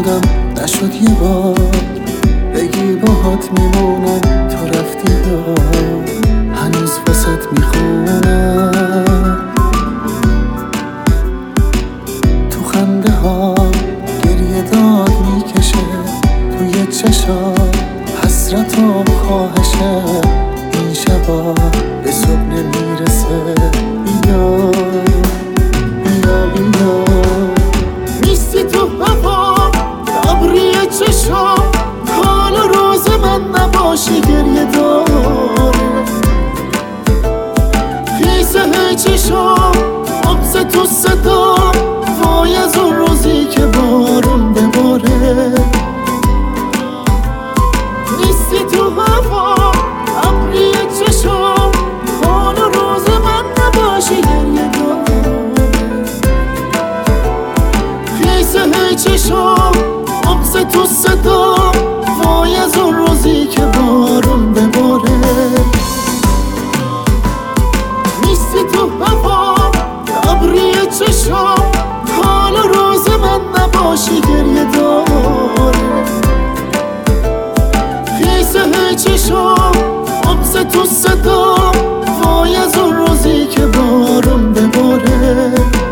خودم نشد یه بار بگی باهات میمونم، تو رفتی یا هنوز واسط میخونم. تو خنده ها گریه داد میکشه، توی چشات حسرت و خواهشه. این شبا به صبح نمیرسه، بیا بیا بیا. نیستی تو هوا ابری چشام، حال روز من نباشی گریه داره. خیسه چشام آبز تو صدا، وای از اون روزی که بارون بباره. نیستی تو هوا ابری چشام، حال روز من نباشی گریه داره. خیسه چشام آبز تو صدا، وای از اون روزی که بارون بباره. نیستی تو هوا ابری چشام، حال روز من نباشی گریه داره. خیسه چشام آبز تو صدا، وای از اون روزی که بارون بباره.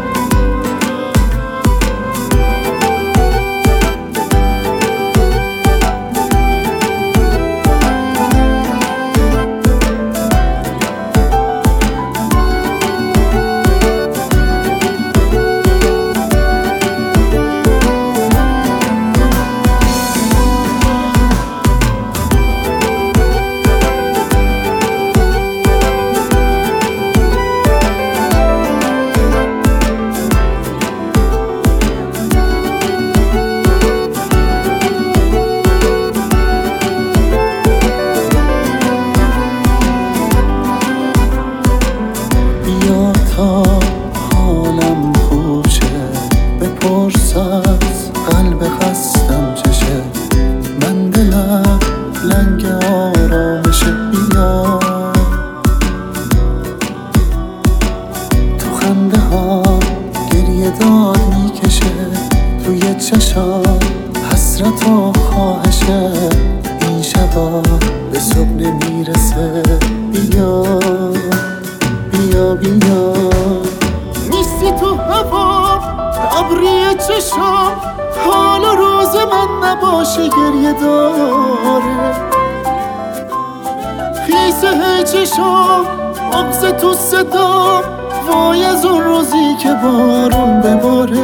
تا حالم خوب شه، بپرس از قلب خستم چشه. من دلم لنگ آرامشه، بیا. تو خنده ها گریه داد میکشه، توی چشات حسرت و خواهشه. این شبا به صبح نمیرسه، بیا بیا بیا. نیستی تو هوا ابری چشام، حال روز من نباشی گریه داره. خیسه چشام آبز تو صدا، وای از اون روزی که بارون بباره.